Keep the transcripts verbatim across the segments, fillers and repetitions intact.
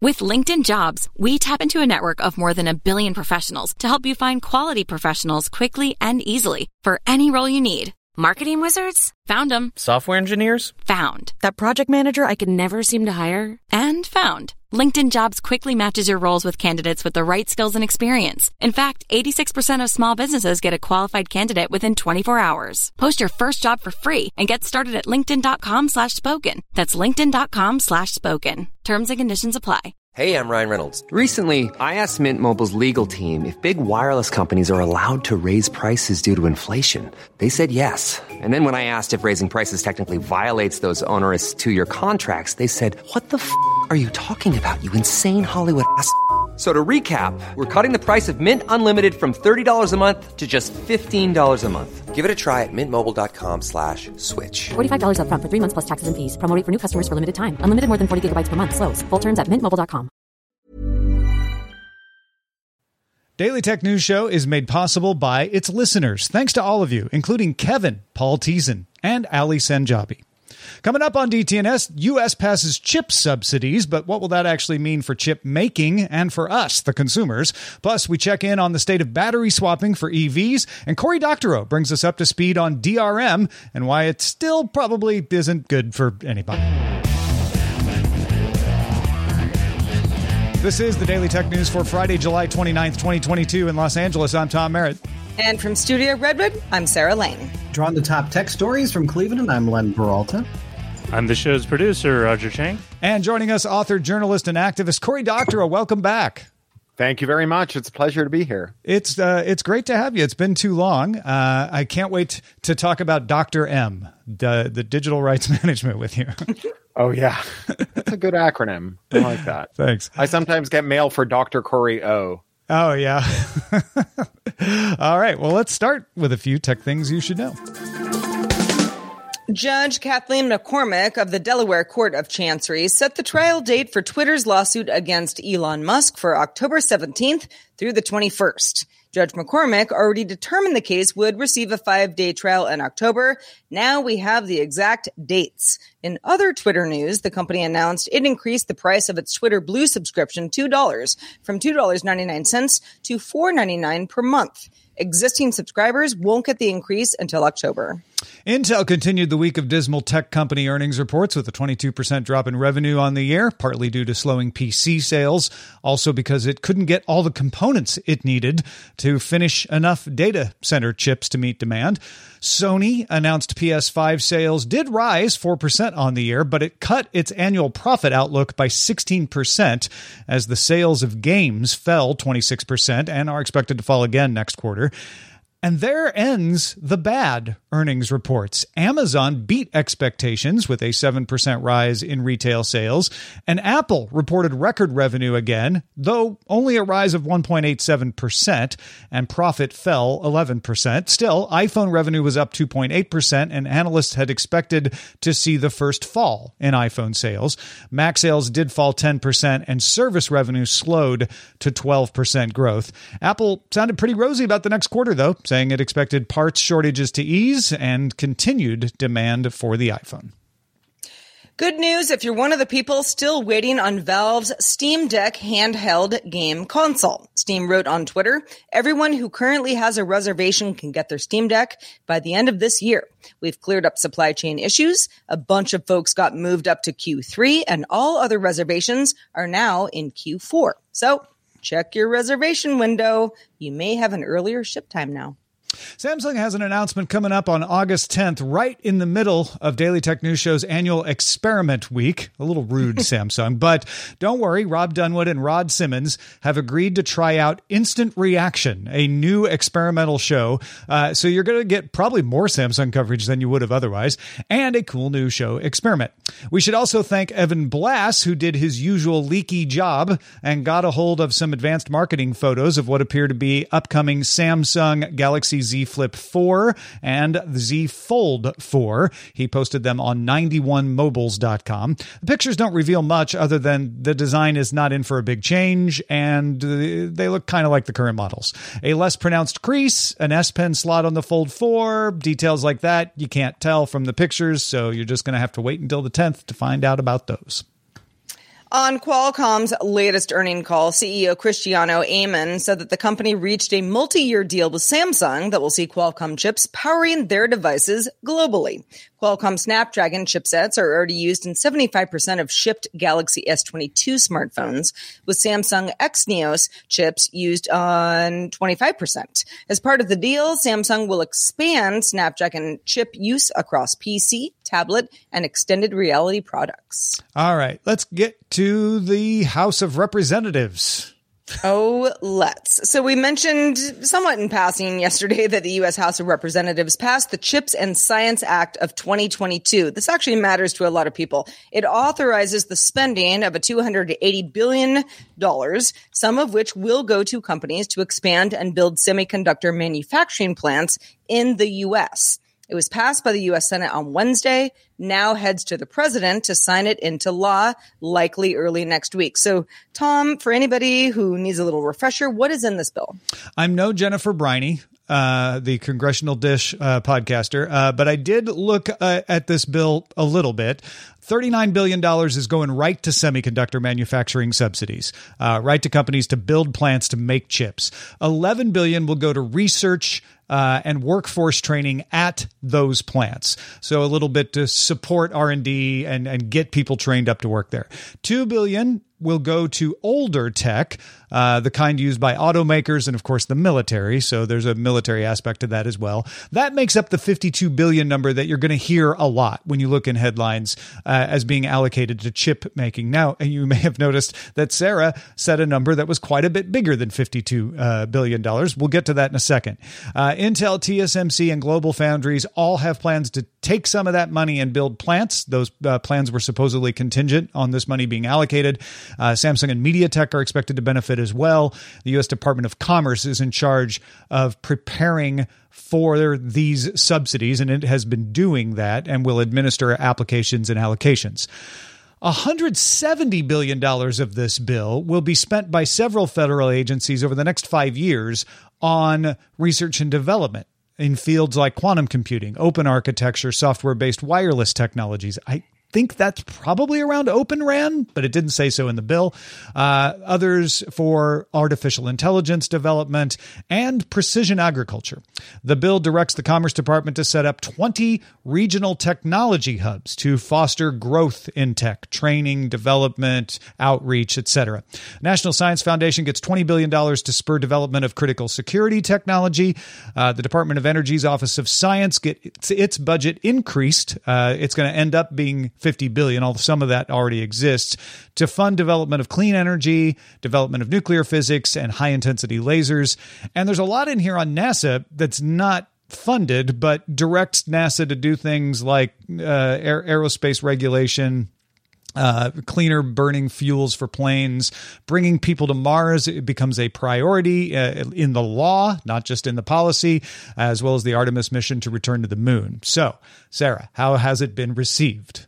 With LinkedIn Jobs, we tap into a network of more than a billion professionals to help you find quality professionals quickly and easily for any role you need. Marketing wizards? Found them. Software engineers? Found. That project manager I could never seem to hire? And found. LinkedIn Jobs quickly matches your roles with candidates with the right skills and experience. In fact, eighty-six percent of small businesses get a qualified candidate within twenty-four hours. Post your first job for free and get started at linkedin.com slash spoken. That's linkedin.com slash spoken. Terms and conditions apply. Hey, I'm Ryan Reynolds. Recently, I asked Mint Mobile's legal team if big wireless companies are allowed to raise prices due to inflation. They said yes. And then when I asked if raising prices technically violates those onerous two-year contracts, they said, what the f*** are you talking about, you insane Hollywood ass f- So to recap, we're cutting the price of Mint Unlimited from thirty dollars a month to just fifteen dollars a month. Give it a try at mintmobile.com slash switch. forty-five dollars up front for three months plus taxes and fees. Promo rate for new customers for limited time. Unlimited more than forty gigabytes per month. Slows full terms at mint mobile dot com. Daily Tech News Show is made possible by its listeners. Thanks to all of you, including Kevin, Paul Teason, and Ali Sanjabi. Coming up on D T N S, U S passes chip subsidies, but what will that actually mean for chip making and for us, the consumers? Plus, we check in on the state of battery swapping for E Vs, and Cory Doctorow brings us up to speed on D R M and why it still probably isn't good for anybody. This is the Daily Tech News for Friday, July twenty-ninth, twenty twenty-two in Los Angeles. I'm Tom Merritt. And from Studio Redwood, I'm Sarah Lane. Drawing the top tech stories from Cleveland, I'm Len Peralta. I'm the show's producer, Roger Chang. And joining us, author, journalist, and activist Cory Doctorow. Welcome back. Thank you very much. It's a pleasure to be here. It's uh, it's great to have you. It's been too long. Uh, I can't wait to talk about Doctor M, the, the digital rights management with you. Oh, yeah. That's a good acronym. I like that. Thanks. I sometimes get mail for Doctor Cory O. Oh, yeah. All right. Well, let's start with a few tech things you should know. Judge Kathleen McCormick of the Delaware Court of Chancery set the trial date for Twitter's lawsuit against Elon Musk for October seventeenth through the twenty-first. Judge McCormick already determined the case would receive a five-day trial in October. Now we have the exact dates. In other Twitter news, the company announced it increased the price of its Twitter Blue subscription two dollars from two dollars and ninety-nine cents to four dollars and ninety-nine cents per month. Existing subscribers won't get the increase until October. Intel continued the week of dismal tech company earnings reports with a twenty-two percent drop in revenue on the year, partly due to slowing P C sales, also because it couldn't get all the components it needed to finish enough data center chips to meet demand. Sony announced P S five sales did rise four percent on the year, but it cut its annual profit outlook by sixteen percent as the sales of games fell twenty-six percent and are expected to fall again next quarter. And there ends the bad earnings reports. Amazon beat expectations with a seven percent rise in retail sales, and Apple reported record revenue again, though only a rise of one point eight seven percent, and profit fell eleven percent. Still, iPhone revenue was up two point eight percent, and analysts had expected to see the first fall in iPhone sales. Mac sales did fall ten percent, and service revenue slowed to twelve percent growth. Apple sounded pretty rosy about the next quarter, though, saying it expected parts shortages to ease and continued demand for the iPhone. Good news if you're one of the people still waiting on Valve's Steam Deck handheld game console. Steam wrote on Twitter, everyone who currently has a reservation can get their Steam Deck by the end of this year. We've cleared up supply chain issues. A bunch of folks got moved up to Q three, and all other reservations are now in Q four. So check your reservation window. You may have an earlier ship time now. Samsung has an announcement coming up on August tenth, right in the middle of Daily Tech News Show's annual Experiment Week. A little rude, Samsung. But don't worry, Rob Dunwood and Rod Simmons have agreed to try out Instant Reaction, a new experimental show. Uh, so you're going to get probably more Samsung coverage than you would have otherwise, and a cool new show experiment. We should also thank Evan Blass, who did his usual leaky job and got a hold of some advanced marketing photos of what appear to be upcoming Samsung Galaxy Z Flip four and the Z Fold four. He posted them on ninety-one mobiles dot com. The pictures don't reveal much other than the design is not in for a big change, and they look kind of like the current models. A less pronounced crease, an S Pen slot on the Fold four, details like that you can't tell from the pictures, so you're just going to have to wait until the tenth to find out about those. On Qualcomm's latest earnings call, C E O Cristiano Amon said that the company reached a multi-year deal with Samsung that will see Qualcomm chips powering their devices globally. Qualcomm Snapdragon chipsets are already used in seventy-five percent of shipped Galaxy S twenty-two smartphones, with Samsung Exynos chips used on twenty-five percent. As part of the deal, Samsung will expand Snapdragon chip use across P C, tablet, and extended reality products. All right, let's get to the House of Representatives. Oh, let's. So we mentioned somewhat in passing yesterday that the U S House of Representatives passed the CHIPS and Science Act of twenty twenty-two. This actually matters to a lot of people. It authorizes the spending of a two hundred eighty billion dollars, some of which will go to companies to expand and build semiconductor manufacturing plants in the U S. It was passed by the U S Senate on Wednesday, now heads to the president to sign it into law, likely early next week. So, Tom, for anybody who needs a little refresher, what is in this bill? I'm no Jennifer Briney, uh, the Congressional Dish uh, podcaster, uh, but I did look uh, at this bill a little bit. thirty-nine billion dollars is going right to semiconductor manufacturing subsidies, uh, right to companies to build plants to make chips. eleven billion dollars will go to research Uh, and workforce training at those plants. So a little bit to support R and D and, and get people trained up to work there. two billion dollars will go to older tech, uh, the kind used by automakers and, of course, the military. So there's a military aspect to that as well. That makes up the fifty-two billion dollars number that you're going to hear a lot when you look in headlines uh, as being allocated to chip making. Now, you may have noticed that Sarah said a number that was quite a bit bigger than fifty-two uh, billion dollars. We'll get to that in a second. Uh, Intel, T S M C, and Global Foundries all have plans to take some of that money and build plants. Those uh, plans were supposedly contingent on this money being allocated. Uh, Samsung and MediaTek are expected to benefit as well. The U S Department of Commerce is in charge of preparing for these subsidies, and it has been doing that and will administer applications and allocations. one hundred seventy billion dollars of this bill will be spent by several federal agencies over the next five years on research and development in fields like quantum computing, open architecture, software-based wireless technologies. I think that's probably around Open R A N, but it didn't say so in the bill. Uh, others for artificial intelligence development and precision agriculture. The bill directs the Commerce Department to set up twenty regional technology hubs to foster growth in tech, training, development, outreach, et cetera. National Science Foundation gets twenty billion dollars to spur development of critical security technology. Uh, the Department of Energy's Office of Science gets its budget increased. Uh, it's going to end up being fifty billion dollars, although some of that already exists, to fund development of clean energy, development of nuclear physics, and high-intensity lasers. And there's a lot in here on NASA that's not funded, but directs NASA to do things like uh, aer- aerospace regulation, Uh, cleaner burning fuels for planes, bringing people to Mars. It becomes a priority uh, in the law, not just in the policy, as well as the Artemis mission to return to the moon. So, Sarah, how has it been received?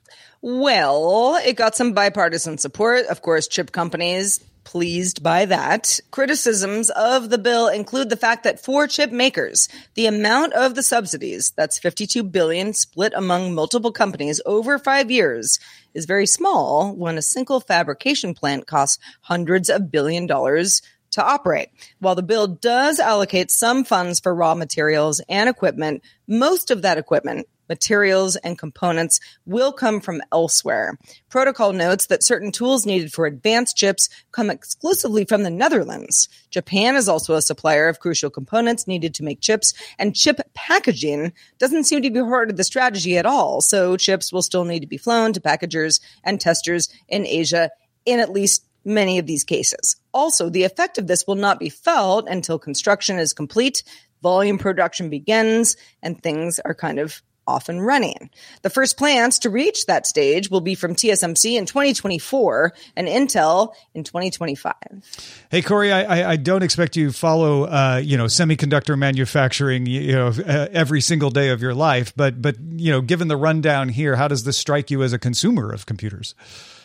Well, it got some bipartisan support. Of course, chip companies pleased by that. Criticisms of the bill include the fact that for chip makers, the amount of the subsidies, that's fifty-two billion dollars split among multiple companies over five years, is very small when a single fabrication plant costs hundreds of billion dollars to operate. While the bill does allocate some funds for raw materials and equipment, most of that equipment, materials, and components will come from elsewhere. Protocol notes that certain tools needed for advanced chips come exclusively from the Netherlands. Japan is also a supplier of crucial components needed to make chips, and chip packaging doesn't seem to be part of the strategy at all, so chips will still need to be flown to packagers and testers in Asia in at least many of these cases. Also, the effect of this will not be felt until construction is complete, volume production begins, and things are kind of off and running. The first plants to reach that stage will be from T S M C in twenty twenty-four and Intel in twenty twenty-five. Hey, Corey, I, I don't expect you to follow, uh, you know, semiconductor manufacturing, you know, uh, every single day of your life. But, but, you know, given the rundown here, how does this strike you as a consumer of computers?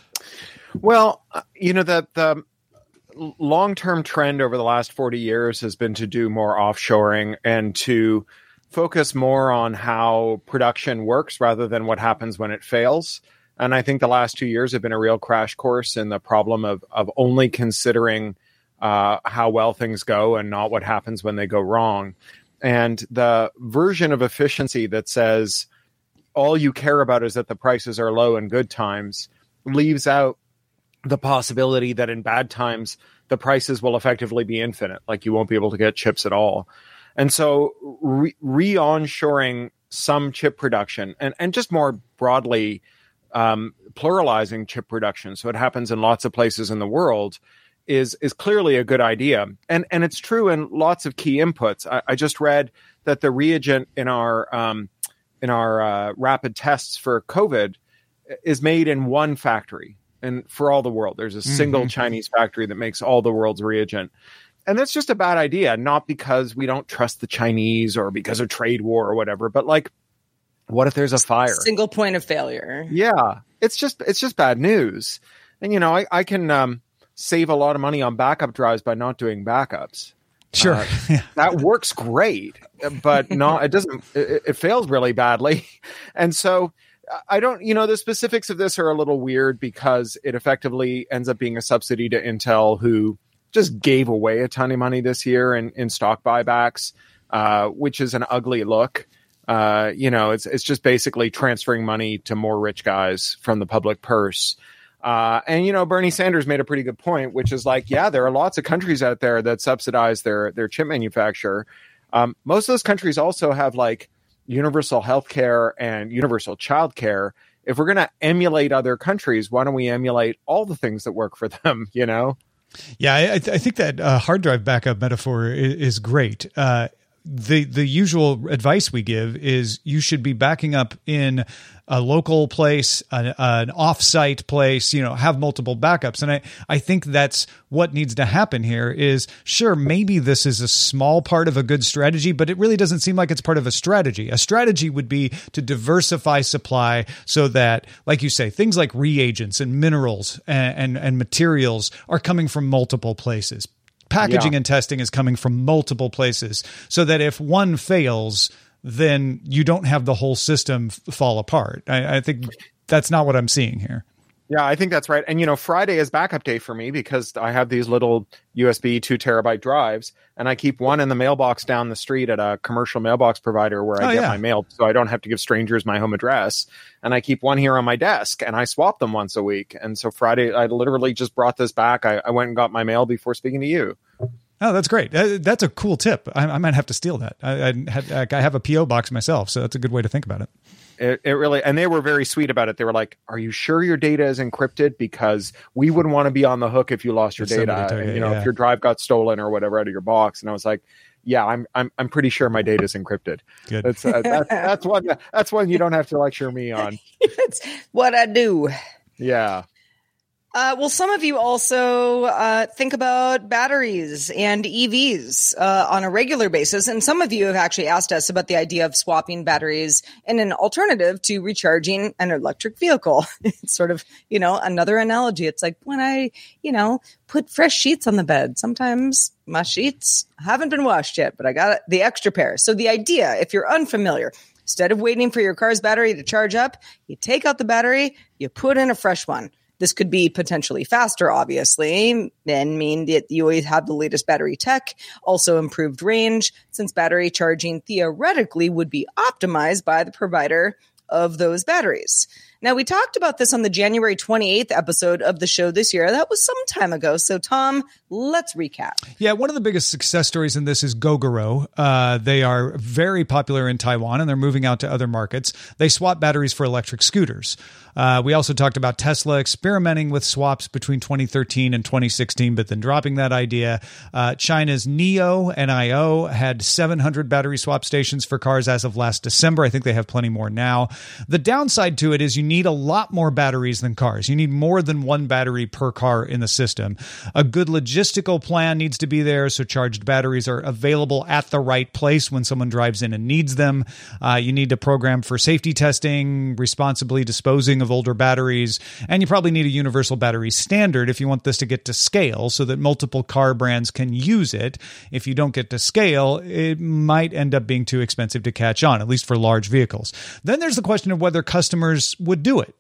Well, you know, the, the long-term trend over the last forty years has been to do more offshoring and to focus more on how production works rather than what happens when it fails. And I think the last two years have been a real crash course in the problem of of only considering uh, how well things go and not what happens when they go wrong. And the version of efficiency that says all you care about is that the prices are low in good times leaves out the possibility that in bad times, the prices will effectively be infinite. Like you won't be able to get chips at all. And so re- re-onshoring some chip production and, and just more broadly um, pluralizing chip production, so it happens in lots of places in the world, is is clearly a good idea. And and it's true in lots of key inputs. I, I just read that the reagent in our um, in our uh, rapid tests for COVID is made in one factory. And for all the world, there's a single mm-hmm. Chinese factory that makes all the world's reagent. And that's just a bad idea, not because we don't trust the Chinese or because of trade war or whatever, but like, what if there's a fire? Single point of failure. Yeah, it's just it's just bad news. And, you know, I, I can um, save a lot of money on backup drives by not doing backups. Sure. Uh, that works great, but no, it doesn't. It, it fails really badly. And so I don't, you know, the specifics of this are a little weird because it effectively ends up being a subsidy to Intel, who just gave away a ton of money this year in, in stock buybacks, uh, which is an ugly look. Uh, you know, it's it's just basically transferring money to more rich guys from the public purse. Uh, and, you know, Bernie Sanders made a pretty good point, which is like, yeah, there are lots of countries out there that subsidize their, their chip manufacturer. Um, most of those countries also have like universal health care and universal child care. If we're going to emulate other countries, why don't we emulate all the things that work for them, you know? Yeah, I, th- I think that uh, hard drive backup metaphor is, is great. Uh, the the usual advice we give is you should be backing up in a local place, an, an off-site place, you know, have multiple backups. And I, I think that's what needs to happen here is, sure, maybe this is a small part of a good strategy, but it really doesn't seem like it's part of a strategy. A strategy would be to diversify supply so that, like you say, things like reagents and minerals and, and, and materials are coming from multiple places. Packaging yeah. and testing is coming from multiple places so that if one fails, then you don't have the whole system f- fall apart. I, I think that's not what I'm seeing here. Yeah, I think that's right. And, you know, Friday is backup day for me because I have these little U S B two terabyte drives, and I keep one in the mailbox down the street at a commercial mailbox provider where I oh, get yeah. my mail, so I don't have to give strangers my home address. And I keep one here on my desk, and I swap them once a week. And so Friday, I literally just brought this back. I, I went and got my mail before speaking to you. Oh, that's great. That's a cool tip. I, I might have to steal that. I, I, had, I have a P O box myself, so that's a good way to think about it. It, it really, and they were very sweet about it. They were like, "Are you sure your data is encrypted? Because we wouldn't want to be on the hook if you lost your if data. And, you, you know, yeah. if your drive got stolen or whatever out of your box." And I was like, "Yeah, I'm, I'm, I'm pretty sure my data is encrypted." Good. That's uh, that's that's one that's one you don't have to lecture me on. It's what I do. Yeah. Uh, well, some of you also uh, think about batteries and E Vs uh, on a regular basis. And some of you have actually asked us about the idea of swapping batteries in an alternative to recharging an electric vehicle. It's sort of, you know, another analogy. It's like when I, you know, put fresh sheets on the bed. Sometimes my sheets haven't been washed yet, but I got the extra pair. So the idea, if you're unfamiliar, instead of waiting for your car's battery to charge up, you take out the battery, you put in a fresh one. This could be potentially faster, obviously, and mean that you always have the latest battery tech, also improved range, since battery charging theoretically would be optimized by the provider of those batteries. Now, we talked about this on the January twenty-eighth episode of the show this year. That was some time ago. So, Tom, let's recap. Yeah, one of the biggest success stories in this is Gogoro. Uh, they are very popular in Taiwan, and they're moving out to other markets. They swap batteries for electric scooters. Uh, we also talked about Tesla experimenting with swaps between twenty thirteen and twenty sixteen, but then dropping that idea. Uh, China's NIO, N I O, had seven hundred battery swap stations for cars as of last December. I think they have plenty more now. The downside to it is you need a lot more batteries than cars. You need more than one battery per car in the system. A good logistical plan needs to be there so charged batteries are available at the right place when someone drives in and needs them. Uh, you need to program for safety testing, responsibly disposing of older batteries, and you probably need a universal battery standard if you want this to get to scale so that multiple car brands can use it. If you don't get to scale, it might end up being too expensive to catch on, at least for large vehicles. Then there's the question of whether customers would do it.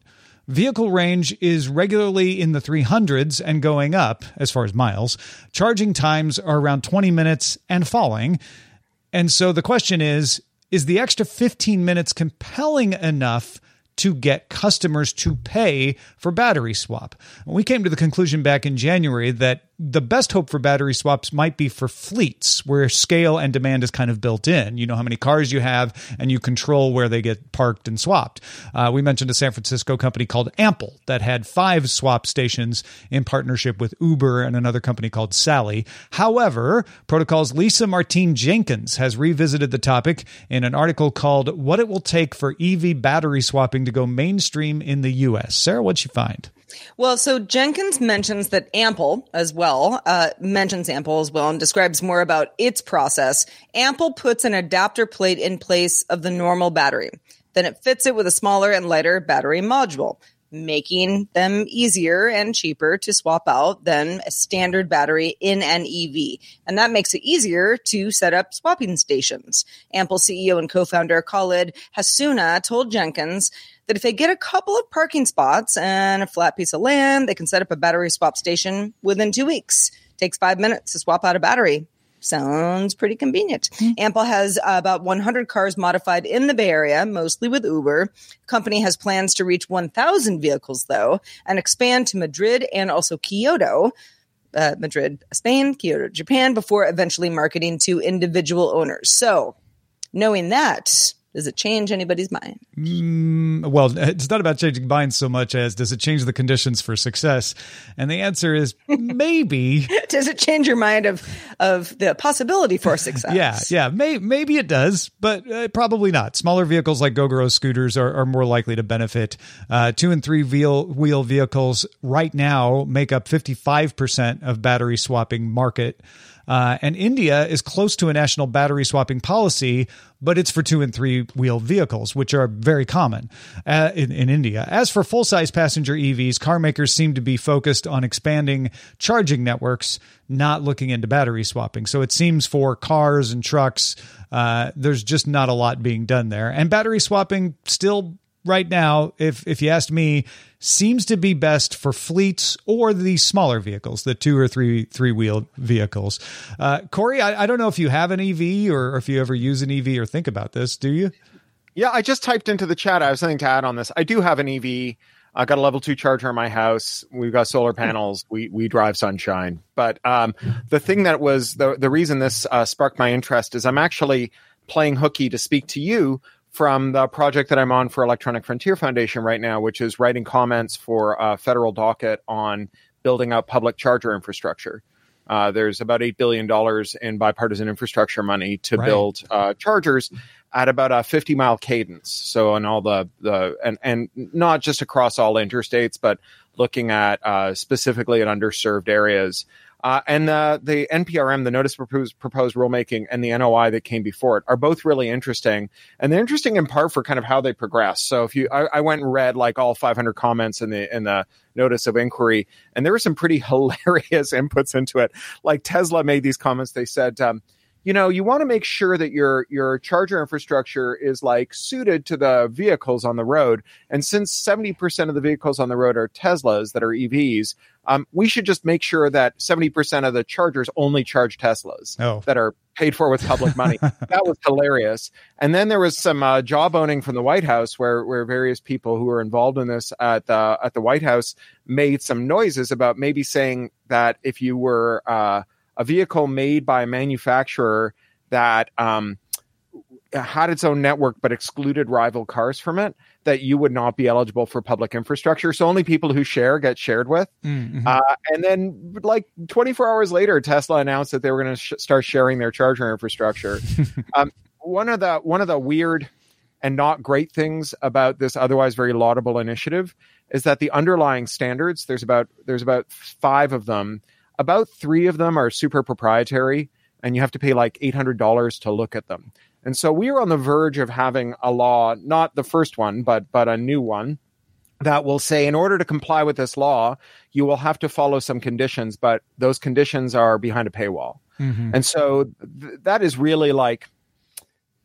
Vehicle range is regularly in the three hundreds and going up as far as miles. Charging times are around twenty minutes and falling. And so the question is, is the extra fifteen minutes compelling enough to get customers to pay for battery swap? We came to the conclusion back in January that the best hope for battery swaps might be for fleets where scale and demand is kind of built in. You know how many cars you have and you control where they get parked and swapped. Uh, we mentioned a San Francisco company called Ample that had five swap stations in partnership with Uber and another company called Sally. However, Protocol's Lisa Martine Jenkins has revisited the topic in an article called What It Will Take for E V Battery Swapping to Go Mainstream in the U S. Sarah, what'd you find? Well, so Jenkins mentions that Ample as well, uh, mentions Ample as well and describes more about its process. Ample puts an adapter plate in place of the normal battery. Then it fits it with a smaller and lighter battery module, making them easier and cheaper to swap out than a standard battery in an E V. And that makes it easier to set up swapping stations. Ample C E O and co-founder Khalid Hassouna told Jenkins that if they get a couple of parking spots and a flat piece of land, they can set up a battery swap station within two weeks. Takes five minutes to swap out a battery. Sounds pretty convenient. Mm-hmm. Ample has uh, about one hundred cars modified in the Bay Area, mostly with Uber. The company has plans to reach one thousand vehicles, though, and expand to Madrid and also Kyoto. Uh, Madrid, Spain, Kyoto, Japan, before eventually marketing to individual owners. So, knowing that, does it change anybody's mind? Mm, well, it's not about changing minds so much as does it change the conditions for success? And the answer is maybe. Does it change your mind of of the possibility for success? yeah, yeah, may, maybe it does, but uh, probably not. Smaller vehicles like Gogoro scooters are, are more likely to benefit. Uh, two and three wheel, wheel vehicles right now make up fifty-five percent of battery swapping market. Uh, and India is close to a national battery swapping policy, but it's for two and three wheel vehicles, which are very common uh, in, in India. As for full-size passenger E Vs, car makers seem to be focused on expanding charging networks, not looking into battery swapping. So it seems for cars and trucks, uh, there's just not a lot being done there. And battery swapping still right now, if if you asked me, seems to be best for fleets or the smaller vehicles, the two or three three-wheel vehicles. Uh, Corey, I, I don't know if you have an E V or, or if you ever use an E V or think about this. Do you? Yeah, I just typed into the chat. I have something to add on this. I do have an E V. I got a level two charger in my house. We've got solar panels. We we drive sunshine. But um, the thing that was the the reason this uh, sparked my interest is I'm actually playing hooky to speak to you from the project that I'm on for Electronic Frontier Foundation right now, which is writing comments for a federal docket on building out public charger infrastructure. Uh, there's about eight billion dollars in bipartisan infrastructure money to right. build uh, chargers at about a fifty mile cadence. So on all the, the and, and not just across all interstates, but looking at uh, specifically at underserved areas. Uh, and the, the N P R M, the Notice of Proposed, Proposed Rulemaking, and the N O I that came before it are both really interesting. And they're interesting in part for kind of how they progress. So if you, I, I went and read like all five hundred comments in the in the Notice of Inquiry, and there were some pretty hilarious inputs into it. Like Tesla made these comments. They said, um, you know, you want to make sure that your your charger infrastructure is like suited to the vehicles on the road. And since seventy percent of the vehicles on the road are Teslas that are E Vs, um, we should just make sure that seventy percent of the chargers only charge Teslas oh. that are paid for with public money. That was hilarious. And then there was some uh, job owning from the White House where where various people who were involved in this at the, at the White House made some noises about maybe saying that if you were uh, a vehicle made by a manufacturer that um, had its own network but excluded rival cars from it, that you would not be eligible for public infrastructure. So only people who share get shared with. Mm-hmm. Uh, and then like twenty-four hours later, Tesla announced that they were going to sh- start sharing their charger infrastructure. um, one of the one of the weird and not great things about this otherwise very laudable initiative is that the underlying standards, there's about there's about five of them. About three of them are super proprietary, and you have to pay like eight hundred dollars to look at them. And so we are on the verge of having a law, not the first one, but but a new one, that will say in order to comply with this law, you will have to follow some conditions, but those conditions are behind a paywall. Mm-hmm. And so th- that is really like,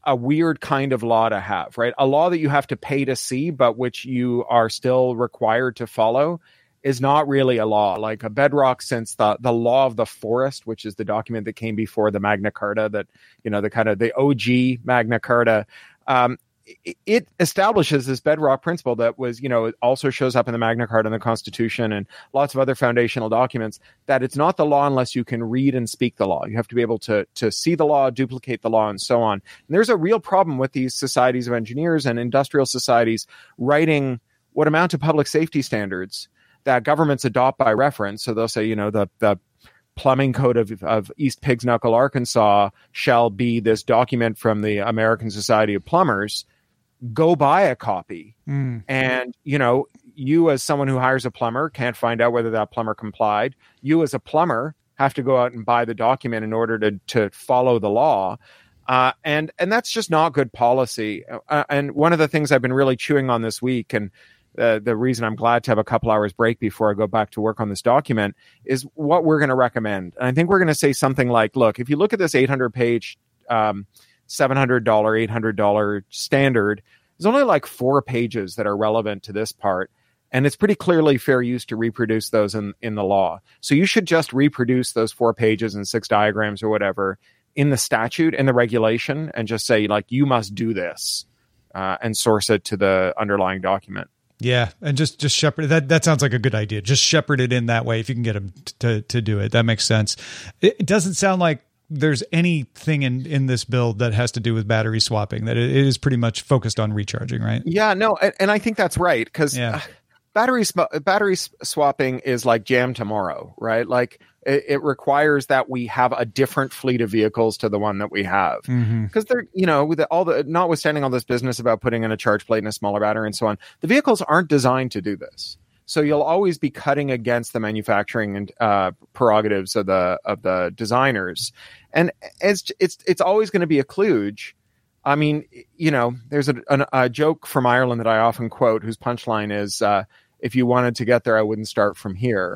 a weird kind of law to have, right? A law that you have to pay to see, but which you are still required to follow is not really a law. Like a bedrock, since the, the law of the forest, which is the document that came before the Magna Carta, that, you know, the kind of the O G Magna Carta, um, it, it establishes this bedrock principle that was, you know, it also shows up in the Magna Carta and the Constitution and lots of other foundational documents, that it's not the law unless you can read and speak the law. You have to be able to, to see the law, duplicate the law, and so on. And there's a real problem with these societies of engineers and industrial societies writing what amount to public safety standards that governments adopt by reference. So they'll say, you know, the the plumbing code of, of East Pigs Knuckle, Arkansas shall be this document from the American Society of Plumbers. Go buy a copy. Mm. And, you know, you as someone who hires a plumber can't find out whether that plumber complied. You as a plumber have to go out and buy the document in order to to follow the law. Uh, and and that's just not good policy. Uh, and one of the things I've been really chewing on this week, and Uh, the reason I'm glad to have a couple hours break before I go back to work on this document, is what we're going to recommend. And I think we're going to say something like, look, if you look at this eight hundred page, um, seven hundred dollars, eight hundred dollars standard, there's only like four pages that are relevant to this part. And it's pretty clearly fair use to reproduce those in, in the law. So you should just reproduce those four pages and six diagrams or whatever in the statute and the regulation, and just say, like, you must do this, uh, and source it to the underlying document. Yeah, and just just shepherd that. That sounds like a good idea. Just shepherd it in that way if you can get them to to do it. That makes sense. It, it doesn't sound like there's anything in in this build that has to do with battery swapping. That it, it is pretty much focused on recharging, right? Yeah, no, and, and I think that's right, because yeah. uh, battery battery swapping is like jam tomorrow, right? Like it, it requires that we have a different fleet of vehicles to the one that we have, because mm-hmm. they're, you know, with all the, notwithstanding all this business about putting in a charge plate and a smaller battery and so on, the vehicles aren't designed to do this. So you'll always be cutting against the manufacturing and uh, prerogatives of the of the designers, and it's it's it's always going to be a kludge. I mean, you know, there's a, a, a joke from Ireland that I often quote, whose punchline is, uh, "If you wanted to get there, I wouldn't start from here,"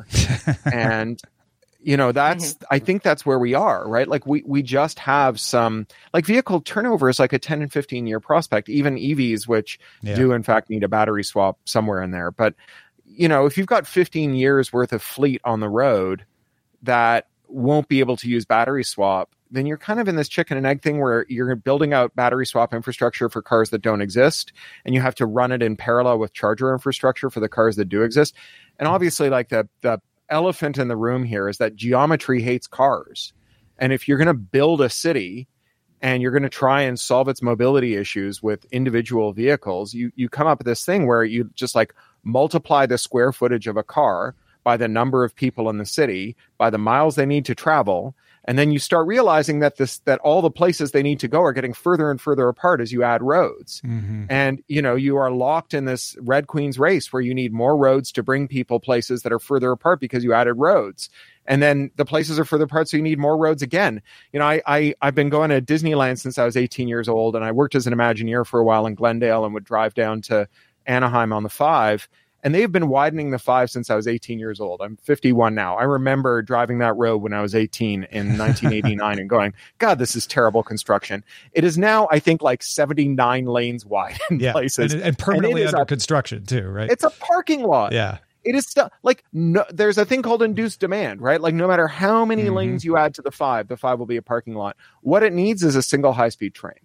and you know, that's, mm-hmm. I think that's where we are, right? Like we, we just have some, like vehicle turnover is like a ten and fifteen year prospect, even E Vs, which yeah. do in fact need a battery swap somewhere in there. But, you know, if you've got fifteen years worth of fleet on the road that won't be able to use battery swap, then you're kind of in this chicken and egg thing where you're building out battery swap infrastructure for cars that don't exist, and you have to run it in parallel with charger infrastructure for the cars that do exist. And obviously, like the, the, elephant in the room here is that geometry hates cars. And if you're going to build a city and you're going to try and solve its mobility issues with individual vehicles, you you come up with this thing where you just like multiply the square footage of a car by the number of people in the city, by the miles they need to travel, and then you start realizing that this that all the places they need to go are getting further and further apart as you add roads. Mm-hmm. And, you know, you are locked in this Red Queen's race where you need more roads to bring people places that are further apart because you added roads. And then the places are further apart, so you need more roads again. You know, I, I, I've been going to Disneyland since I was eighteen years old, and I worked as an Imagineer for a while in Glendale and would drive down to Anaheim on the five. And they've been widening the five since I was eighteen years old. I'm fifty-one now. I remember driving that road when I was eighteen in nineteen eighty-nine and going, God, this is terrible construction. It is now, I think, like seventy-nine lanes wide in yeah, places. And, and permanently and under a, construction too, right? It's a parking lot. Yeah. It is stu- like, no, there's a thing called induced demand, right? Like no matter how many mm-hmm. lanes you add to the five, the five will be a parking lot. What it needs is a single high-speed train.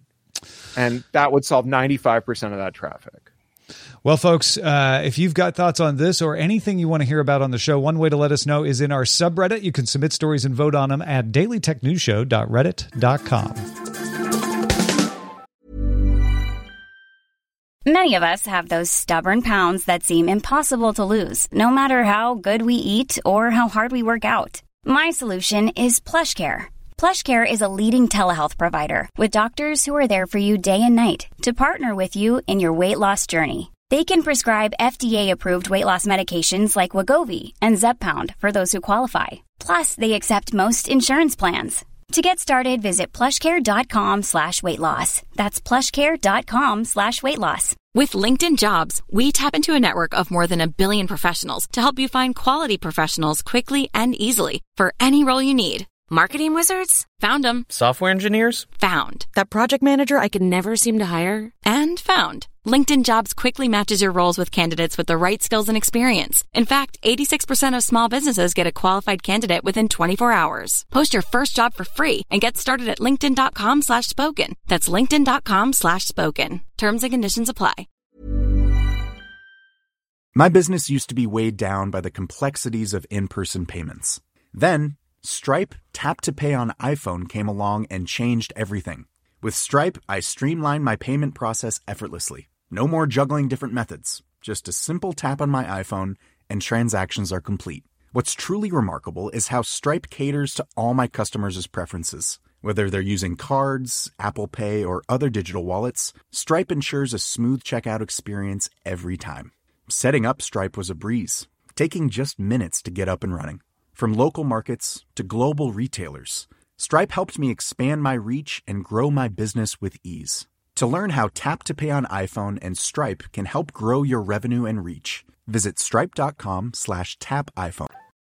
And that would solve ninety-five percent of that traffic. Well, folks, uh, if you've got thoughts on this or anything you want to hear about on the show, one way to let us know is in our subreddit. You can submit stories and vote on them at daily tech news show dot reddit dot com. Many of us have those stubborn pounds that seem impossible to lose, no matter how good we eat or how hard we work out. My solution is PlushCare. PlushCare is a leading telehealth provider with doctors who are there for you day and night to partner with you in your weight loss journey. They can prescribe F D A-approved weight loss medications like Wegovy and Zepbound for those who qualify. Plus, they accept most insurance plans. To get started, visit plushcare.com slash weight loss. That's plushcare.com slash weight loss. With LinkedIn Jobs, we tap into a network of more than a billion professionals to help you find quality professionals quickly and easily for any role you need. Marketing wizards? Found them. Software engineers? Found. That project manager I could never seem to hire? And found. LinkedIn Jobs quickly matches your roles with candidates with the right skills and experience. In fact, eighty-six percent of small businesses get a qualified candidate within twenty-four hours. Post your first job for free and get started at linkedin.com slash spoken. That's linkedin.com slash spoken. Terms and conditions apply. My business used to be weighed down by the complexities of in-person payments. Then, Stripe Tap to Pay on iPhone came along and changed everything. With Stripe, I streamlined my payment process effortlessly. No more juggling different methods. Just a simple tap on my iPhone and transactions are complete. What's truly remarkable is how Stripe caters to all my customers' preferences. Whether they're using cards, Apple Pay, or other digital wallets, Stripe ensures a smooth checkout experience every time. Setting up Stripe was a breeze, taking just minutes to get up and running. From local markets to global retailers, Stripe helped me expand my reach and grow my business with ease. To learn how Tap to Pay on iPhone and Stripe can help grow your revenue and reach, visit stripe.com slash tap iPhone.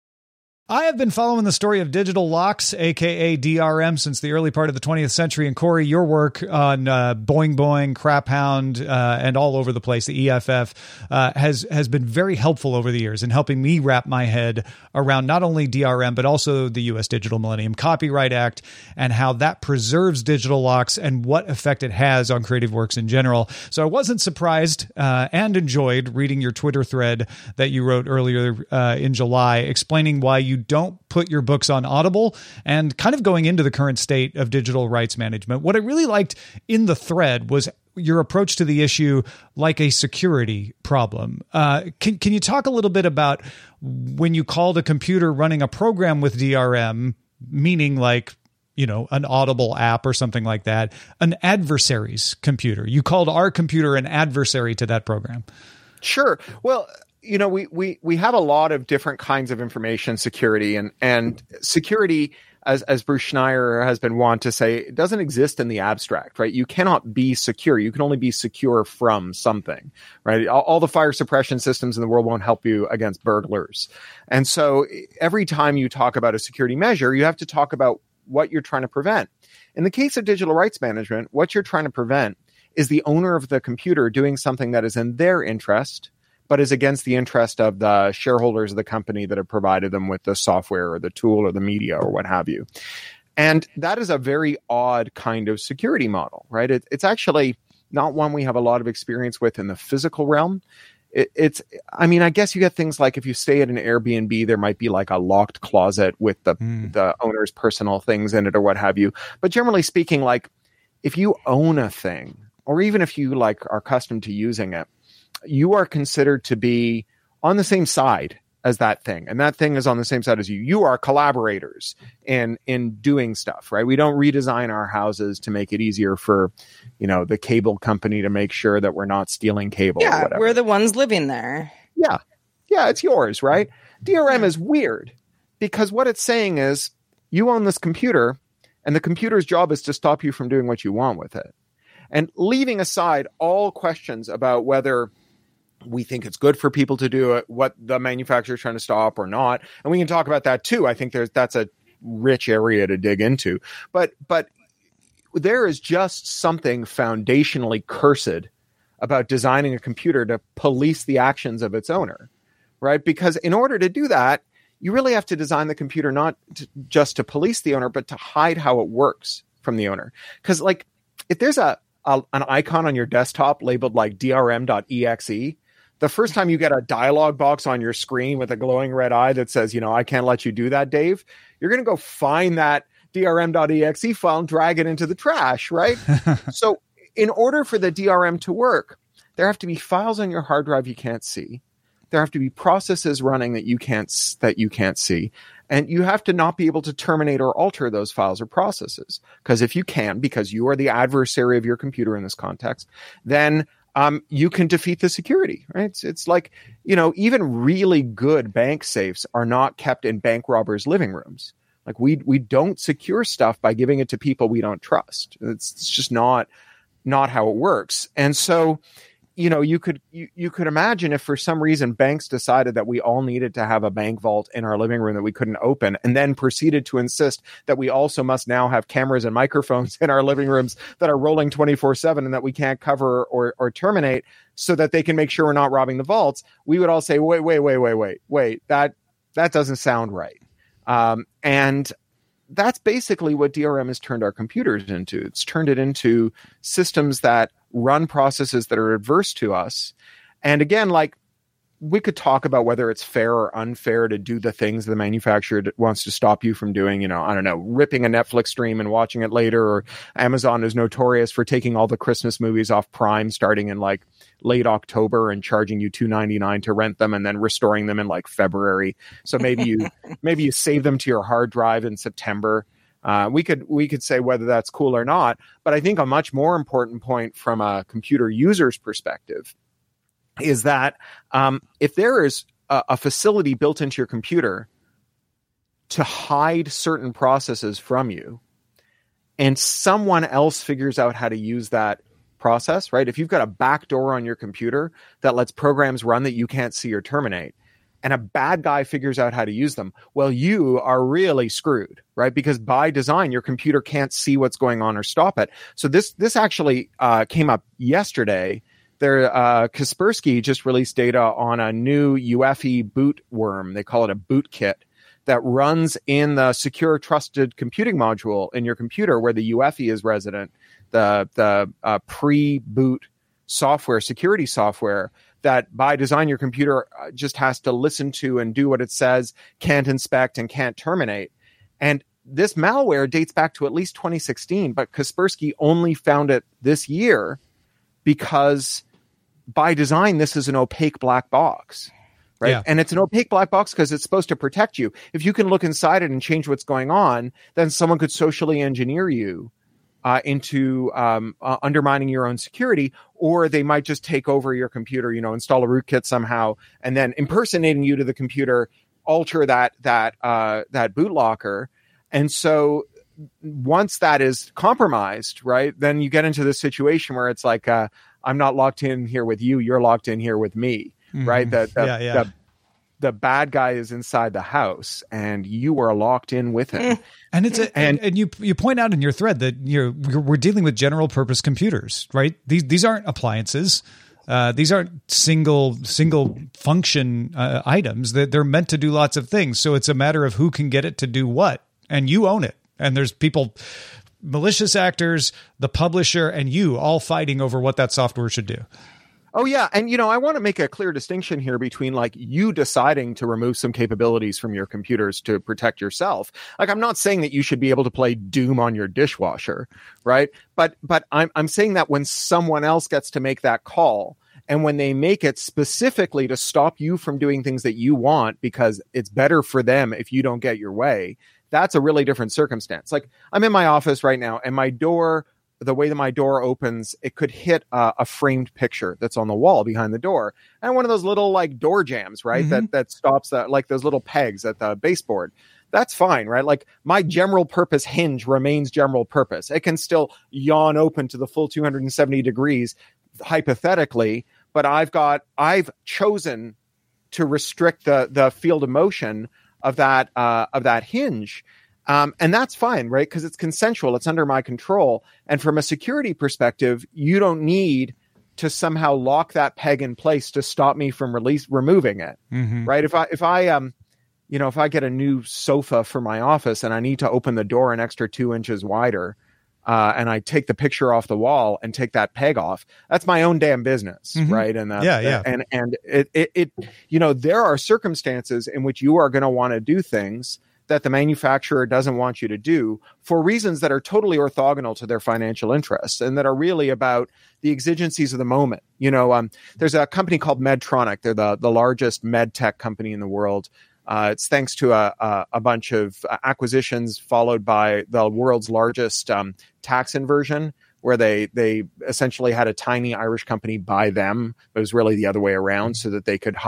I have been following the story of Digital Locks, aka D R M, since the early part of the twentieth century. And Corey, your work on uh, Boing Boing, Crap Hound, uh, and all over the place, the E F F, uh, has has been very helpful over the years in helping me wrap my head around not only D R M, but also the U S Digital Millennium Copyright Act and how that preserves digital locks and what effect it has on creative works in general. So I wasn't surprised uh, and enjoyed reading your Twitter thread that you wrote earlier uh, in July, explaining why you don't put your books on Audible and kind of going into the current state of digital rights management. What I really liked in the thread was your approach to the issue like a security problem. Uh, can, can you talk a little bit about when you called a computer running a program with D R M, meaning like, you know, an Audible app or something like that, an adversary's computer? You called our computer an adversary to that program. Sure. Well, you know, we, we, we have a lot of different kinds of information security, and, and security, as, as Bruce Schneier has been wont to say, it doesn't exist in the abstract, right? You cannot be secure. You can only be secure from something, right? All, all the fire suppression systems in the world won't help you against burglars. And so every time you talk about a security measure, you have to talk about what you're trying to prevent. In the case of digital rights management, what you're trying to prevent is the owner of the computer doing something that is in their interest, but is against the interest of the shareholders of the company that have provided them with the software or the tool or the media or what have you. And that is a very odd kind of security model, right? It, it's actually not one we have a lot of experience with in the physical realm. It, it's, I mean, I guess you get things like if you stay at an Airbnb, there might be like a locked closet with the, mm. the owner's personal things in it or what have you. But generally speaking, like if you own a thing, or even if you like are accustomed to using it, you are considered to be on the same side as that thing. And that thing is on the same side as you. You are collaborators in, in doing stuff, right? We don't redesign our houses to make it easier for, you know, the cable company to make sure that we're not stealing cable. Yeah, or whatever. We're the ones living there. Yeah. Yeah, it's yours, right? D R M is weird because what it's saying is you own this computer and the computer's job is to stop you from doing what you want with it. And leaving aside all questions about whether we think it's good for people to do it, what the manufacturer is trying to stop or not. And we can talk about that too. I think there's, that's a rich area to dig into, but, but there is just something foundationally cursed about designing a computer to police the actions of its owner, right? Because in order to do that, you really have to design the computer not to, just to police the owner, but to hide how it works from the owner. Because like if there's a, a an icon on your desktop labeled like D R M dot E X E, the first time you get a dialog box on your screen with a glowing red eye that says, you know, I can't let you do that, Dave, you're going to go find that D R M dot E X E file and drag it into the trash, right? So in order for the D R M to work, there have to be files on your hard drive you can't see. There have to be processes running that you can't that you can't see. And you have to not be able to terminate or alter those files or processes. Because if you can, because you are the adversary of your computer in this context, then Um, you can defeat the security, right? It's, it's like, you know, even really good bank safes are not kept in bank robbers' living rooms. Like we we don't secure stuff by giving it to people we don't trust. It's, it's just not not how it works. And so, you know, you could you, you could imagine if for some reason banks decided that we all needed to have a bank vault in our living room that we couldn't open, and then proceeded to insist that we also must now have cameras and microphones in our living rooms that are rolling twenty-four seven and that we can't cover or or terminate so that they can make sure we're not robbing the vaults. We would all say, wait, wait, wait, wait, wait, wait, that that doesn't sound right. Um, and that's basically what D R M has turned our computers into. It's turned it into systems that run processes that are adverse to us. And again, like, we could talk about whether it's fair or unfair to do the things the manufacturer wants to stop you from doing. You know, I don't know, ripping a Netflix stream and watching it later, or Amazon is notorious for taking all the Christmas movies off Prime starting in like late October and charging you two ninety-nine to rent them and then restoring them in like February. So maybe you maybe you save them to your hard drive in September. Uh, we could we could say whether that's cool or not. But I think a much more important point from a computer user's perspective is that um, if there is a, a facility built into your computer to hide certain processes from you, and someone else figures out how to use that process, right? If you've got a backdoor on your computer that lets programs run that you can't see or terminate, and a bad guy figures out how to use them, well, you are really screwed, right? Because by design, your computer can't see what's going on or stop it. So this this actually uh, came up yesterday. There, uh, Kaspersky just released data on a new U E F I boot worm. They call it a boot kit that runs in the secure trusted computing module in your computer where the U E F I is resident, the, the uh, pre-boot software, security software that by design your computer just has to listen to and do what it says, can't inspect and can't terminate. And this malware dates back to at least twenty sixteen, but Kaspersky only found it this year because by design, this is an opaque black box, right? Yeah. And it's an opaque black box because it's supposed to protect you. If you can look inside it and change what's going on, then someone could socially engineer you uh, into um, uh, undermining your own security, or they might just take over your computer, you know, install a rootkit somehow, and then impersonating you to the computer, alter that that uh, that bootlocker. And so once that is compromised, right, then you get into this situation where it's like, uh, I'm not locked in here with you. You're locked in here with me, mm-hmm. right? The, the, yeah, yeah. the, the bad guy is inside the house and you are locked in with him. And it's a, and, and you you point out in your thread that you're, you're we're dealing with general purpose computers, right? These these aren't appliances. Uh, these aren't single single function uh, items. That they're meant to do lots of things. So it's a matter of who can get it to do what, and you own it. And there's people, malicious actors, the publisher, and you all fighting over what that software should do. Oh, yeah. And, you know, I want to make a clear distinction here between like you deciding to remove some capabilities from your computers to protect yourself. Like, I'm not saying that you should be able to play Doom on your dishwasher, right? But but I'm I'm saying that when someone else gets to make that call, and when they make it specifically to stop you from doing things that you want because it's better for them if you don't get your way, that's a really different circumstance. Like, I'm in my office right now, and my door, the way that my door opens, it could hit uh, a framed picture that's on the wall behind the door. And one of those little like door jams, right? Mm-hmm. That that stops that, like those little pegs at the baseboard. That's fine, right? Like, my general purpose hinge remains general purpose. It can still yawn open to the full two hundred seventy degrees, hypothetically, but I've got, I've chosen to restrict the the field of motion of that uh, of that hinge. Um, and that's fine, right? Because it's consensual. It's under my control. And from a security perspective, you don't need to somehow lock that peg in place to stop me from release removing it, mm-hmm. right? If I if I um you know if I get a new sofa for my office and I need to open the door an extra two inches wider, uh, and I take the picture off the wall and take that peg off, that's my own damn business, mm-hmm. right? And uh, yeah, yeah, and and it, it it you know there are circumstances in which you are going to want to do things that the manufacturer doesn't want you to do for reasons that are totally orthogonal to their financial interests and that are really about the exigencies of the moment. You know, um, there's a company called Medtronic. They're the, the largest med tech company in the world. Uh, it's thanks to a, a, a bunch of acquisitions followed by the world's largest um, tax inversion, where they they essentially had a tiny Irish company buy them. It was really the other way around so that they could hide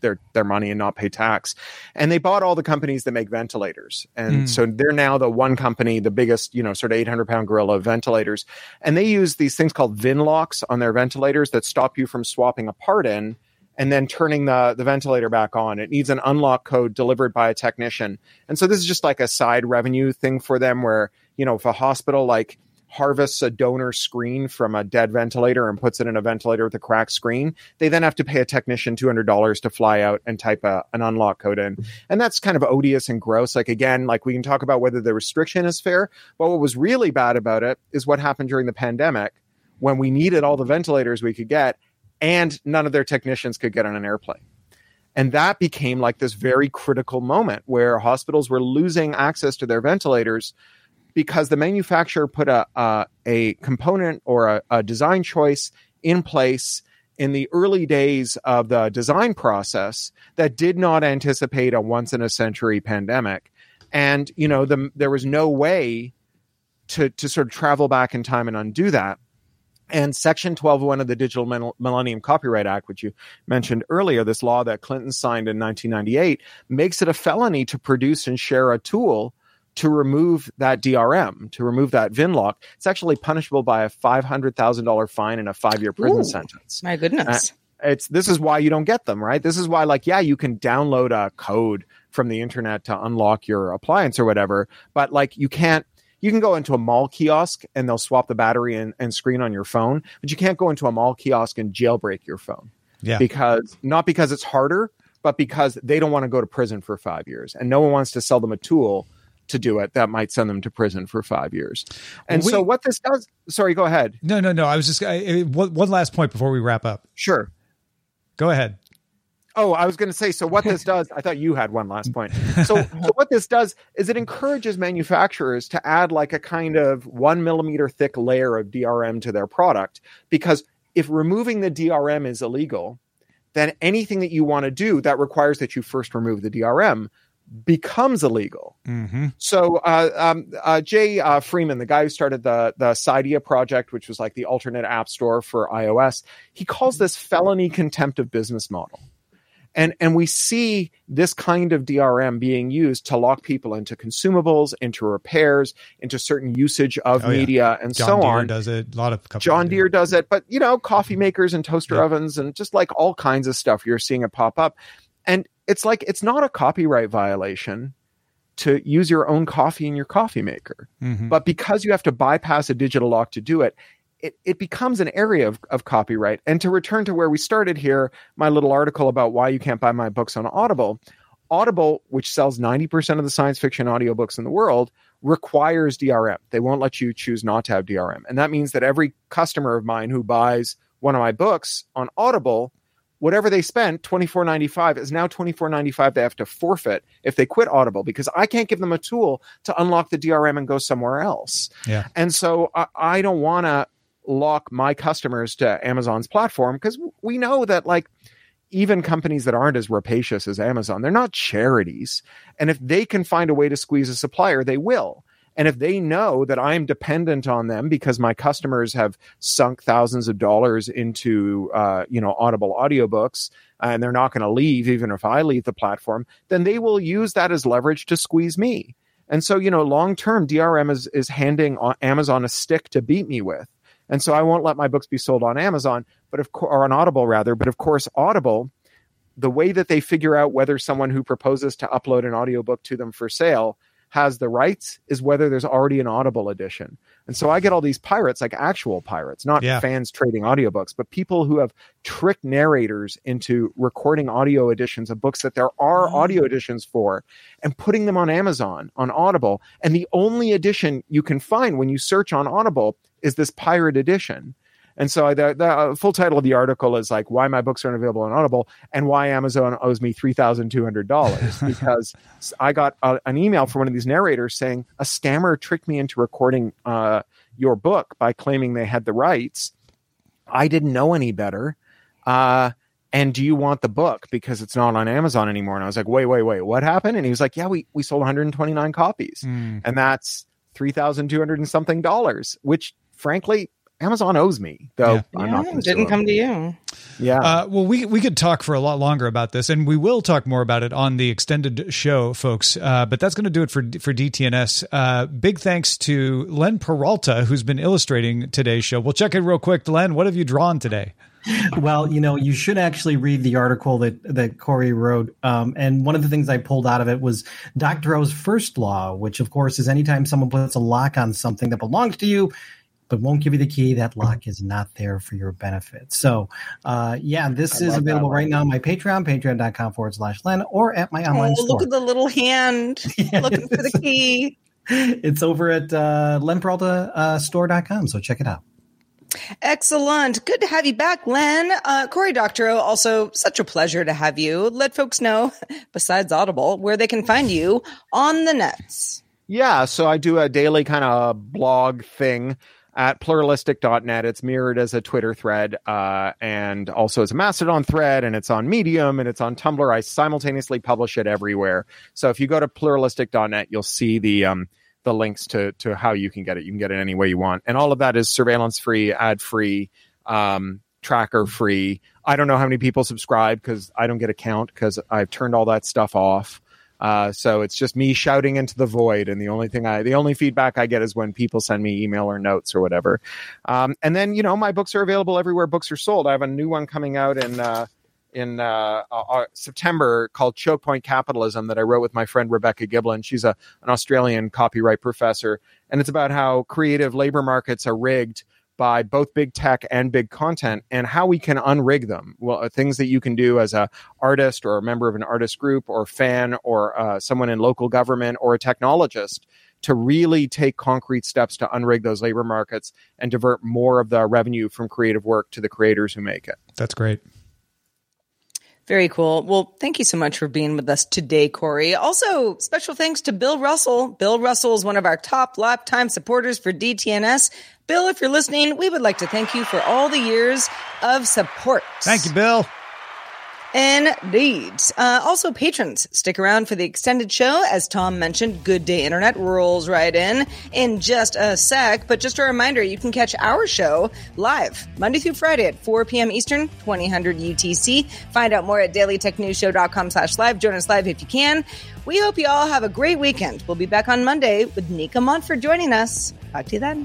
their, their money and not pay tax. And they bought all the companies that make ventilators. And Mm. so they're now the one company, the biggest, you know, sort of eight hundred pound gorilla of ventilators. And they use these things called V I N locks on their ventilators that stop you from swapping a part in and then turning the, the ventilator back on. It needs an unlock code delivered by a technician. And so this is just like a side revenue thing for them where, you know, if a hospital like harvests a donor screen from a dead ventilator and puts it in a ventilator with a cracked screen, they then have to pay a technician two hundred dollars to fly out and type a, an unlock code in. And that's kind of odious and gross. Like, again, like we can talk about whether the restriction is fair, but what was really bad about it is what happened during the pandemic when we needed all the ventilators we could get and none of their technicians could get on an airplane. And that became like this very critical moment where hospitals were losing access to their ventilators because the manufacturer put a a, a component or a, a design choice in place in the early days of the design process that did not anticipate a once in a century pandemic. And, you know, the, there was no way to, to sort of travel back in time and undo that. And Section twelve oh one of the Digital Millennium Copyright Act, which you mentioned earlier, this law that Clinton signed in nineteen ninety-eight, makes it a felony to produce and share a tool to remove that D R M, to remove that V I N lock. It's actually punishable by a five hundred thousand dollars fine and a five-year prison Ooh, sentence. My goodness. Uh, it's this is why you don't get them, right? This is why, like, yeah, you can download a code from the internet to unlock your appliance or whatever, but like you can't. You can go into a mall kiosk and they'll swap the battery and, and screen on your phone, but you can't go into a mall kiosk and jailbreak your phone. Yeah. Because not because it's harder, but because they don't want to go to prison for five years. And no one wants to sell them a tool to do it that might send them to prison for five years. And We- so what this does, sorry, go ahead. No, no, no. I was just I, I- one one last point before we wrap up. Sure. Go ahead. Oh, I was going to say, so what this does, I thought you had one last point. So, so what this does is it encourages manufacturers to add like a kind of one millimeter thick layer of D R M to their product, because if removing the D R M is illegal, then anything that you want to do that requires that you first remove the D R M becomes illegal. Mm-hmm. So uh, um, uh, Jay uh, Freeman, the guy who started the the Cydia project, which was like the alternate app store for iOS, he calls this felony contempt of business model. And and we see this kind of D R M being used to lock people into consumables, into repairs, into certain usage of Oh, yeah. media, and John so Deere on. does it. A lot of companies John do. Deere does it, but you know, coffee makers and toaster Yeah. ovens and just like all kinds of stuff, you're seeing it pop up. And it's like it's not a copyright violation to use your own coffee in your coffee maker, Mhm. but because you have to bypass a digital lock to do it, it, it becomes an area of, of copyright. And to return to where we started here, my little article about why you can't buy my books on Audible, Audible, which sells ninety percent of the science fiction audiobooks in the world, requires D R M. They won't let you choose not to have D R M. And that means that every customer of mine who buys one of my books on Audible, whatever they spent, twenty-four ninety-five, is now twenty-four ninety-five they have to forfeit if they quit Audible, because I can't give them a tool to unlock the D R M and go somewhere else. Yeah. And so I, I don't want to lock my customers to Amazon's platform, because we know that like even companies that aren't as rapacious as Amazon, they're not charities. And if they can find a way to squeeze a supplier, they will. And if they know that I'm dependent on them because my customers have sunk thousands of dollars into, uh, you know, Audible audiobooks, and they're not going to leave even if I leave the platform, then they will use that as leverage to squeeze me. And so, you know, long term, D R M is, is handing Amazon a stick to beat me with. And so I won't let my books be sold on Amazon, but of course, or on Audible rather. But of course, Audible, the way that they figure out whether someone who proposes to upload an audiobook to them for sale has the rights is whether there's already an Audible edition. And so I get all these pirates, like actual pirates, not Yeah. fans trading audiobooks, but people who have tricked narrators into recording audio editions of books that there are Oh. audio editions for and putting them on Amazon, on Audible. And the only edition you can find when you search on Audible is this pirate edition. And so the, the full title of the article is like, why my books aren't available on Audible and why Amazon owes me three thousand two hundred dollars. Because I got a, an email from one of these narrators saying a scammer tricked me into recording uh, your book by claiming they had the rights. I didn't know any better. Uh, and do you want the book? Because it's not on Amazon anymore. And I was like, wait, wait, wait, what happened? And he was like, yeah, we, we sold one hundred twenty-nine copies. Mm. And that's three thousand two hundred and something dollars, which frankly, Amazon owes me, though. Yeah. I'm yeah, not. It didn't come to you. Yeah. Uh, well, we we could talk for a lot longer about this, and we will talk more about it on the extended show, folks. Uh, but that's going to do it for for D T N S. Uh, big thanks to Len Peralta, who's been illustrating today's show. We'll check it real quick. Len, what have you drawn today? Well, you know, you should actually read the article that, that Corey wrote. Um, and one of the things I pulled out of it was Doctor O's first law, which, of course, is anytime someone puts a lock on something that belongs to you, but won't give you the key, that lock is not there for your benefit. So, uh, yeah, this I is available right now on my Patreon, patreon.com forward slash Len, or at my online oh, store. Look at the little hand yes. looking for the key. It's over at uh, len peralta uh, store dot com, so check it out. Excellent. Good to have you back, Len. Uh, Cory Doctorow, also such a pleasure to have you. Let folks know, besides Audible, where they can find you on the nets. Yeah, so I do a daily kind of blog thing at pluralistic dot net. It's mirrored as a Twitter thread, uh, and also as a Mastodon thread, and it's on Medium, and it's on Tumblr. I simultaneously publish it everywhere. So if you go to pluralistic dot net, you'll see the um, the links to to how you can get it. You can get it any way you want. And all of that is surveillance-free, ad-free, um, tracker-free. I don't know how many people subscribe because I don't get a count because I've turned all that stuff off. Uh, so it's just me shouting into the void, and the only thing I, the only feedback I get is when people send me email or notes or whatever. Um, and then, you know, my books are available everywhere books are sold. I have a new one coming out in uh, in uh, uh, September called Choke Point Capitalism that I wrote with my friend Rebecca Giblin. She's a an Australian copyright professor, and it's about how creative labor markets are rigged by both big tech and big content, and how we can unrig them. Well, uh, things that you can do as a artist or a member of an artist group or fan or uh, someone in local government or a technologist to really take concrete steps to unrig those labor markets and divert more of the revenue from creative work to the creators who make it. That's great. Very cool. Well, thank you so much for being with us today, Cory. Also, special thanks to Bill Russell. Bill Russell is one of our top lifetime supporters for D T N S. Bill, if you're listening, we would like to thank you for all the years of support. Thank you, Bill. Indeed. Uh, also, patrons, stick around for the extended show. As Tom mentioned, Good Day Internet rolls right in in just a sec. But just a reminder, you can catch our show live Monday through Friday at four p.m. Eastern, twenty hundred U T C. Find out more at dailytechnewsshow.com slash live. Join us live if you can. We hope you all have a great weekend. We'll be back on Monday with Nika Montford joining us. Talk to you then.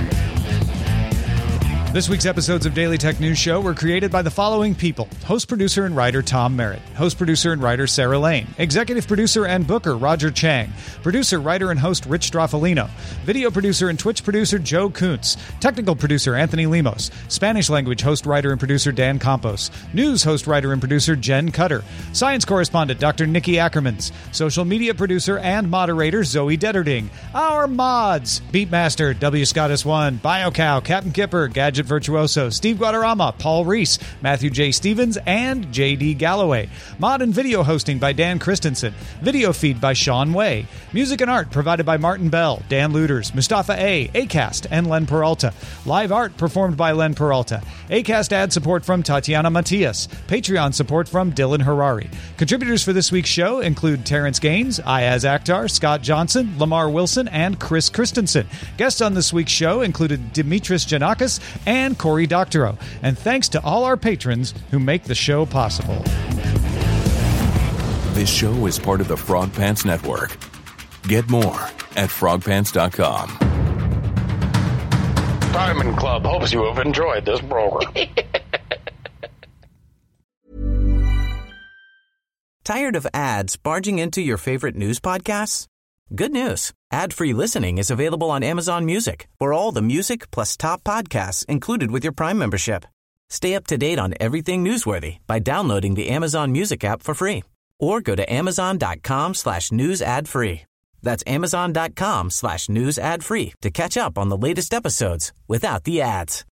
This week's episodes of Daily Tech News Show were created by the following people. Host, producer, and writer Tom Merritt. Host, producer, and writer Sarah Lane. Executive producer and booker Roger Chang. Producer, writer, and host Rich Straffolino. Video producer and Twitch producer Joe Kuntz. Technical producer Anthony Lemos. Spanish language host, writer, and producer Dan Campos. News host, writer, and producer Jen Cutter. Science correspondent Doctor Nikki Ackermans. Social media producer and moderator Zoe Detterding. Our mods: Beatmaster, W. Scottus one, BioCow, Captain Kipper, Gadget Virtuoso, Steve Guadarrama, Paul Reese, Matthew J. Stevens, and J D. Galloway. Mod and video hosting by Dan Christensen. Video feed by Sean Way. Music and art provided by Martin Bell, Dan Luders, Mustafa A., Acast, and Len Peralta. Live art performed by Len Peralta. Acast ad support from Tatiana Matias. Patreon support from Dylan Harari. Contributors for this week's show include Terrence Gaines, Ayaz Akhtar, Scott Johnson, Lamar Wilson, and Chris Christensen. Guests on this week's show included Dimitris Giannakis and Cory Doctorow. And thanks to all our patrons who make the show possible. This show is part of the Frog Pants Network. Get more at frog pants dot com. Diamond Club hopes you have enjoyed this program. Tired of ads barging into your favorite news podcasts? Good news. Ad-free listening is available on Amazon Music for all the music plus top podcasts included with your Prime membership. Stay up to date on everything newsworthy by downloading the Amazon Music app for free or go to amazon.com slash news ad free. That's amazon.com slash news ad free to catch up on the latest episodes without the ads.